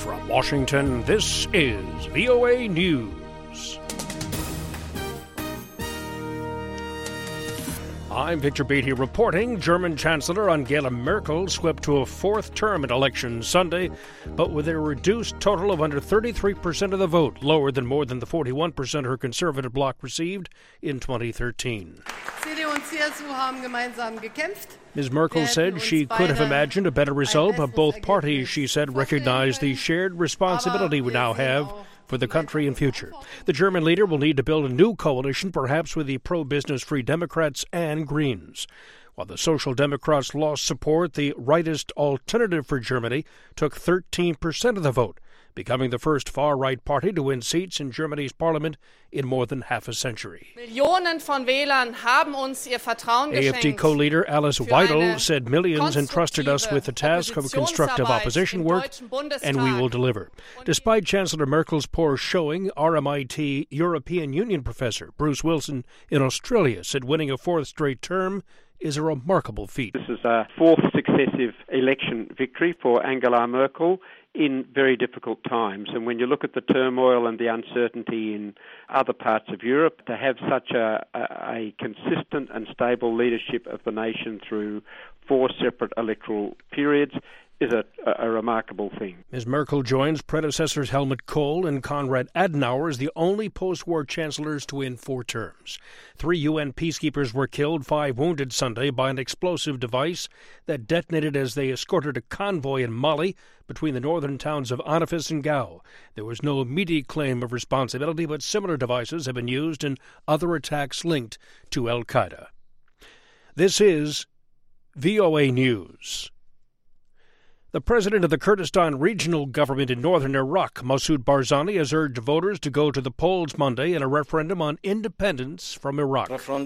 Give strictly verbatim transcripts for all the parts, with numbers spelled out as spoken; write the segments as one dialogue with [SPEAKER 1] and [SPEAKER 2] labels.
[SPEAKER 1] From Washington, this is V O A News. I'm Victor Beatty reporting. German Chancellor Angela Merkel swept to a fourth term at election Sunday, but with a reduced total of under thirty-three percent of the vote, lower than more than the forty-one percent her conservative bloc received in twenty thirteen. Miz Merkel said she could have imagined a better result, but both parties, she said, recognize the shared responsibility we now have for the country and future. The German leader will need to build a new coalition, perhaps with the pro-business Free Democrats and Greens. While the Social Democrats lost support, the rightist Alternative for Germany took thirteen percent of the vote, becoming the first far-right party to win seats in Germany's parliament in more than half a century.
[SPEAKER 2] Millionen von Wählern haben uns ihr Vertrauen geschenkt.
[SPEAKER 1] A F D co-leader Alice Weidel said millions entrusted us with the task of constructive opposition work, and we will deliver. Despite Chancellor Merkel's poor showing, R M I T European Union professor Bruce Wilson in Australia said winning a fourth straight term is a remarkable feat.
[SPEAKER 3] This is a fourth successive election victory for Angela Merkel in very difficult times. And when you look at the turmoil and the uncertainty in other parts of Europe, to have such a, a, a consistent and stable leadership of the nation through four separate electoral periods is a, a remarkable thing.
[SPEAKER 1] Miz Merkel joins predecessors Helmut Kohl and Konrad Adenauer as the only post-war chancellors to win four terms. Three U N peacekeepers were killed, five wounded Sunday by an explosive device that detonated as they escorted a convoy in Mali between the northern towns of Anafis and Gao. There was no immediate claim of responsibility, but similar devices have been used in other attacks linked to al-Qaeda. This is V O A News. The president of the Kurdistan Regional Government in northern Iraq, Masoud Barzani, has urged voters to go to the polls Monday in a referendum on independence from Iraq. Mister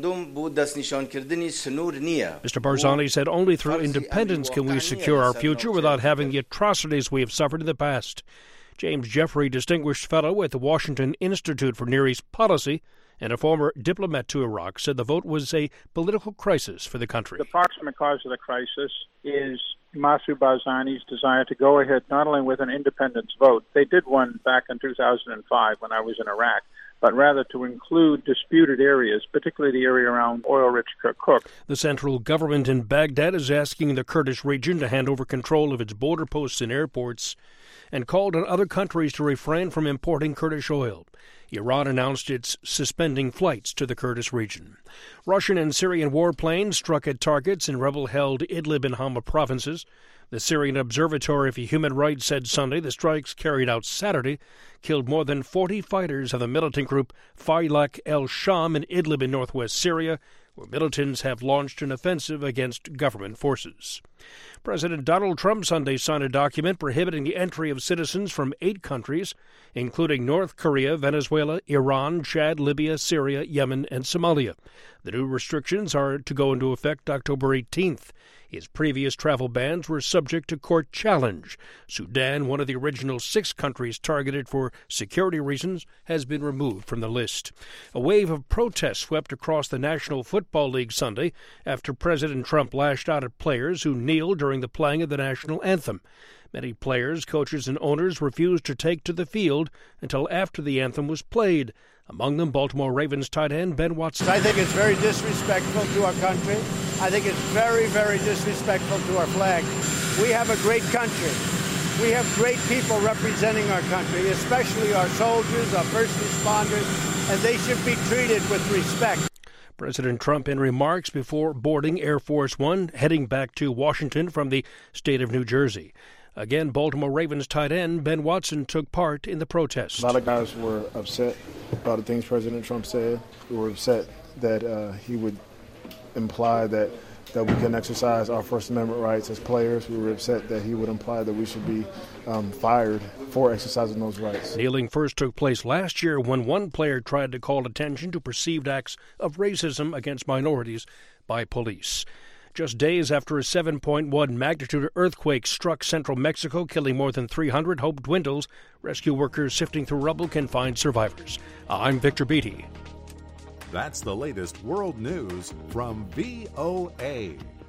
[SPEAKER 1] Barzani said only through independence can we secure our future without having the atrocities we have suffered in the past. James Jeffrey, Distinguished Fellow at the Washington Institute for Near East Policy and a former diplomat to Iraq, said the vote was a political crisis for the country.
[SPEAKER 4] The proximate cause of the crisis is Masoud Barzani's desire to go ahead not only with an independence vote, they did one back in two thousand five when I was in Iraq, but rather to include disputed areas, particularly the area around oil-rich Kirkuk.
[SPEAKER 1] The central government in Baghdad is asking the Kurdish region to hand over control of its border posts and airports and called on other countries to refrain from importing Kurdish oil. Iran announced it's suspending flights to the Kurdish region. Russian and Syrian warplanes struck at targets in rebel-held Idlib and Hama provinces. The Syrian Observatory for Human Rights said Sunday the strikes carried out Saturday killed more than forty fighters of the militant group Faylaq el-Sham in Idlib in northwest Syria, where militants have launched an offensive against government forces. President Donald Trump Sunday signed a document prohibiting the entry of citizens from eight countries, including North Korea, Venezuela, Iran, Chad, Libya, Syria, Yemen, and Somalia. The new restrictions are to go into effect October eighteenth. His previous travel bans were subject to court challenge. Sudan, one of the original six countries targeted for security reasons, has been removed from the list. A wave of protests swept across the National Football League Sunday after President Trump lashed out at players who kneeled during the playing of the national anthem. Many players, coaches, and owners refused to take to the field until after the anthem was played. Among them, Baltimore Ravens tight end Ben Watson.
[SPEAKER 5] I think it's very disrespectful to our country. I think it's very, very disrespectful to our flag. We have a great country. We have great people representing our country, especially our soldiers, our first responders, and they should be treated with respect.
[SPEAKER 1] President Trump in remarks before boarding Air Force One, heading back to Washington from the state of New Jersey. Again, Baltimore Ravens tight end Ben Watson took part in the protest.
[SPEAKER 6] A lot of guys were upset about the things President Trump said. We were upset that uh, he would imply that, that we can exercise our First Amendment rights as players. We were upset that he would imply that we should be um, fired for exercising those rights.
[SPEAKER 1] Kneeling first took place last year when one player tried to call attention to perceived acts of racism against minorities by police. Just days after a seven point one magnitude earthquake struck central Mexico, killing more than three hundred, hope dwindles. Rescue workers sifting through rubble can find survivors. I'm Victor Beatty.
[SPEAKER 7] That's the latest world news from V O A.